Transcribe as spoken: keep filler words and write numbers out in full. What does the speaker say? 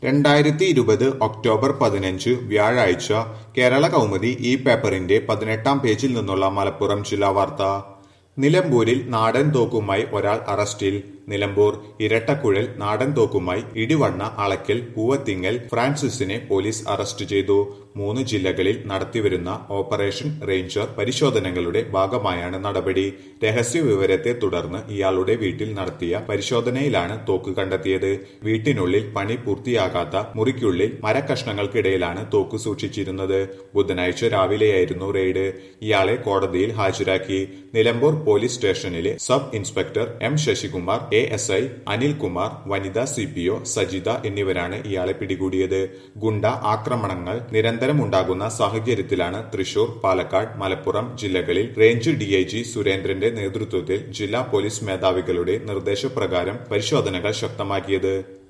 രണ്ടായിരത്തി ഇരുപത് ഒക്ടോബർ പതിനഞ്ച് വ്യാഴാഴ്ച കേരള കൗമുദി ഈ പേപ്പറിന്റെ പതിനെട്ടാം പേജിൽ നിന്നുള്ള മലപ്പുറം ജില്ലാ വാർത്ത. നിലമ്പൂരിൽ നാടൻ തോക്കുമായി ഒരാൾ അറസ്റ്റിൽ. നിലമ്പൂർ ഇരട്ടക്കുഴൽ നാടൻ തോക്കുമായി ഇടിവണ്ണ അളക്കൽ പൂവത്തിങ്ങൽ ഫ്രാൻസിസിനെ പോലീസ് അറസ്റ്റ് ചെയ്തു. മൂന്ന് ജില്ലകളിൽ നടത്തിവരുന്ന ഓപ്പറേഷൻ റേഞ്ചർ പരിശോധനകളുടെ ഭാഗമായാണ് നടപടി. രഹസ്യ വിവരത്തെ തുടർന്ന് ഇയാളുടെ വീട്ടിൽ നടത്തിയ പരിശോധനയിലാണ് തോക്ക് കണ്ടെത്തിയത്. വീട്ടിനുള്ളിൽ പണി പൂർത്തിയാകാത്ത മുറിക്കുള്ളിൽ മരക്കഷ്ണങ്ങൾക്കിടയിലാണ് തോക്ക് സൂക്ഷിച്ചിരുന്നത്. ബുധനാഴ്ച രാവിലെയായിരുന്നു റെയ്ഡ്. ഇയാളെ കോടതിയിൽ ഹാജരാക്കി. നിലമ്പൂർ പോലീസ് സ്റ്റേഷനിലെ sub inspector M Sasikumar, A S I Anilkumar, വനിതാ സി പി ഒ സജിത എന്നിവരാണ് ഇയാളെ പിടികൂടിയത്. ഗുണ്ട ആക്രമണങ്ങൾ നിരന്തരമുണ്ടാകുന്ന സാഹചര്യത്തിലാണ് തൃശൂർ, പാലക്കാട്, മലപ്പുറം ജില്ലകളിൽ റേഞ്ച് ഡി ഐ ജി സുരേന്ദ്രന്റെ നേതൃത്വത്തിൽ ജില്ലാ പോലീസ് മേധാവികളുടെ നിർദ്ദേശപ്രകാരം പരിശോധനകൾ ശക്തമാക്കിയത്.